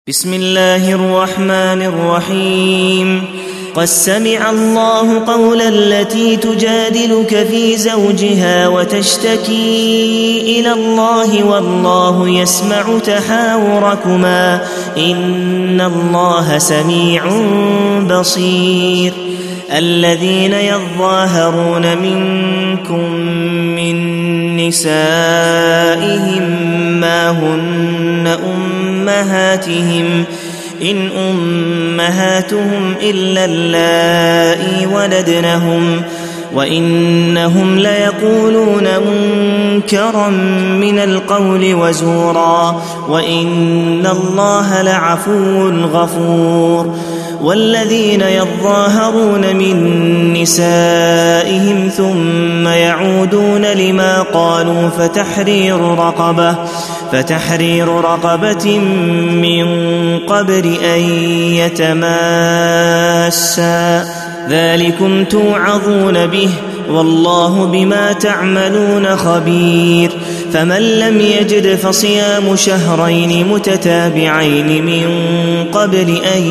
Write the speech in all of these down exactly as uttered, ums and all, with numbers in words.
بسم الله الرحمن الرحيم قد سمع الله قول التي تجادلك في زوجها وتشتكي إلى الله والله يسمع تحاوركما إن الله سميع بصير الذين يظاهرون منكم من نسائهم ما هن أمهاتهم إن أمهاتهم إلا اللائي ولدنهم وإنهم ليقولون منكرا من القول وزورا وإن الله لعفو غفور والذين يظاهرون من نسائهم ثم يعودون لما قالوا فتحرير رقبة فتحرير رقبة من قبل أن يتماسا ذلكم توعظون به والله بما تعملون خبير فمن لم يجد فصيام شهرين متتابعين من قبل أن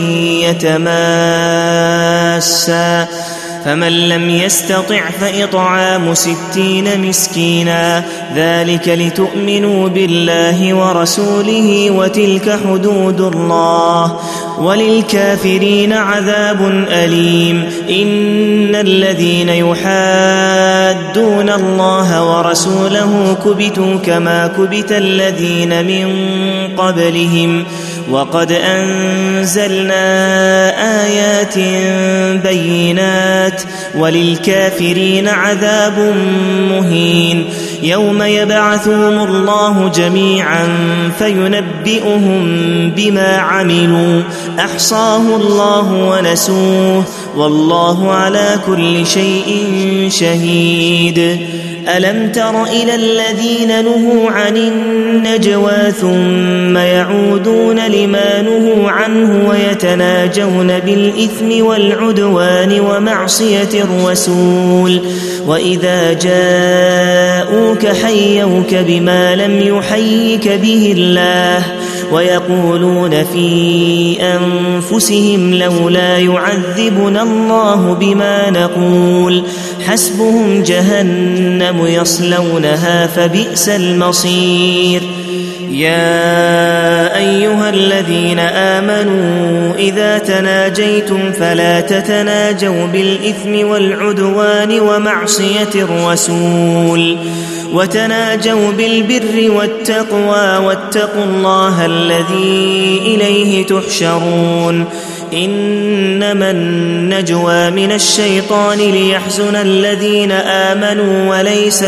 يتماسا فمن لم يستطع فإطعام ستين مسكينا ذلك لتؤمنوا بالله ورسوله وتلك حدود الله وللكافرين عذاب أليم إن الذين يحادون الله ورسوله كبتوا كما كبت الذين من قبلهم وقد أنزلنا آيات بينات وللكافرين عذاب مهين يوم يبعثهم الله جميعا فينبئهم بما عملوا أحصاه الله ونسوه والله على كل شيء شهيد ألم تر إلى الذين نهوا عن النجوى ثم يعودون لما نهوا عنه ويتناجون بالإثم والعدوان ومعصية الرسول وإذا جاءوك حيوك بما لم يحيك به الله ويقولون في أنفسهم لولا يعذبنا الله بما نقول حسبهم جهنم يصلونها فبئس المصير يا أيها الذين آمنوا إذا تناجيتم فلا تتناجوا بالإثم والعدوان ومعصية الرسول وتناجوا بالبر والتقوى واتقوا الله الذي إليه تحشرون إنما النجوى من الشيطان ليحزن الذين آمنوا وليس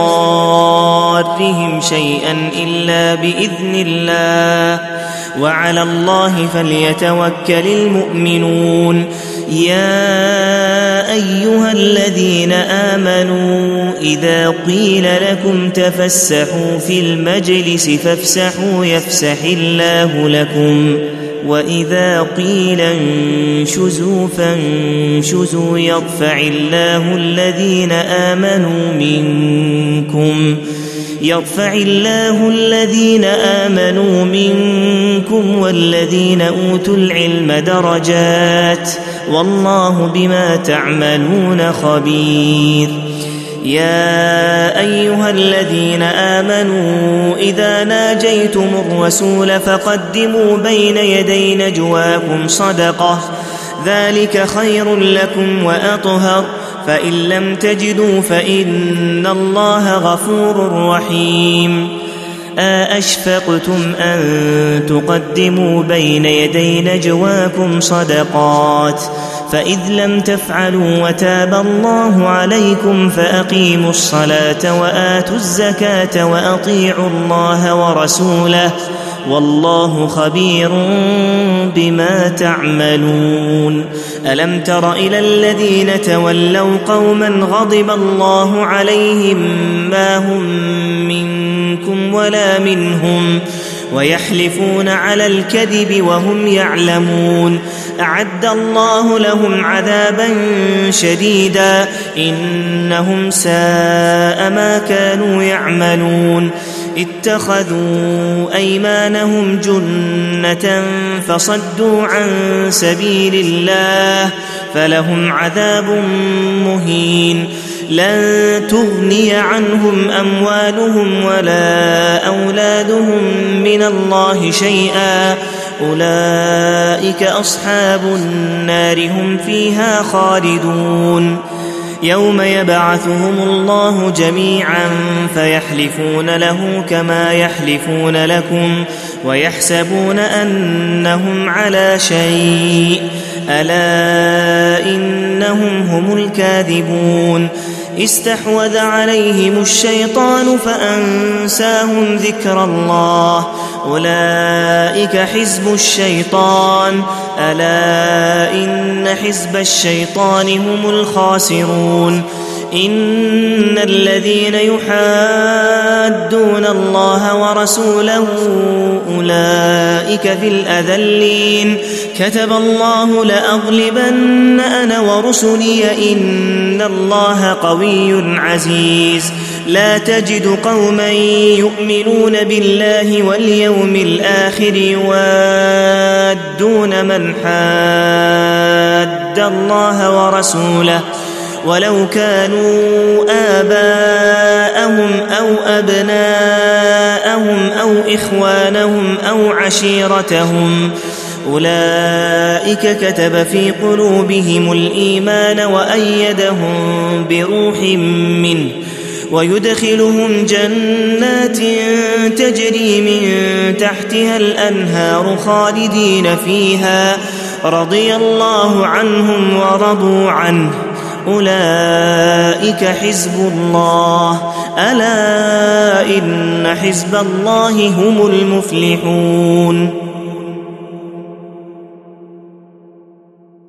بضارهم شيئا إلا بإذن الله وعلى الله فليتوكل المؤمنون يا أيها الذين آمنوا إذا قيل لكم تفسحوا في المجلس فافسحوا يفسح الله لكم وإذا قيل انشزوا فانشزوا يرفع الله الذين آمنوا منكم يرفع الله الذين آمنوا منكم والذين أوتوا العلم درجات والله بما تعملون خبير يا أيها الذين آمنوا إذا ناجيتم الرسول فقدموا بين يدي نجواكم صدقة ذلك خير لكم وأطهر فإن لم تجدوا فإن الله غفور رحيم أأشفقتم أن تقدموا بين يدي نجواكم صدقات فإذ لم تفعلوا وتاب الله عليكم فأقيموا الصلاة وآتوا الزكاة وأطيعوا الله ورسوله والله خبير بما تعملون ألم تر إلى الذين تولوا قوما غضب الله عليهم ما هم منكم ولا منهم ويحلفون على الكذب وهم يعلمون أعد الله لهم عذابا شديدا إنهم ساء ما كانوا يعملون اتخذوا أيمانهم جنة فصدوا عن سبيل الله فلهم عذاب مهين لن تغني عنهم أموالهم ولا أولادهم من الله شيئا أولئك أصحاب النار هم فيها خالدون يوم يبعثهم الله جميعا فيحلفون له كما يحلفون لكم ويحسبون أنهم على شيء ألا إنهم هم الكاذبون استحوذ عليهم الشيطان فأنساهم ذكر الله أولئك حزب الشيطان ألا إن حزب الشيطان هم الخاسرون إن الذين يحادون الله ورسوله أولئك في الأذلين كتب الله لأغلبن أنا ورسلي إن الله قوي عزيز لا تجد قوما يؤمنون بالله واليوم الآخر يوادون من حاد الله ورسوله ولو كانوا آباءهم أو أبناءهم أو إخوانهم أو عشيرتهم أولئك كتب في قلوبهم الإيمان وأيدهم بروح منه ويدخلهم جنات تجري من تحتها الأنهار خالدين فيها رضي الله عنهم ورضوا عنه أولئك حزب الله ألا إن حزب الله هم المفلحون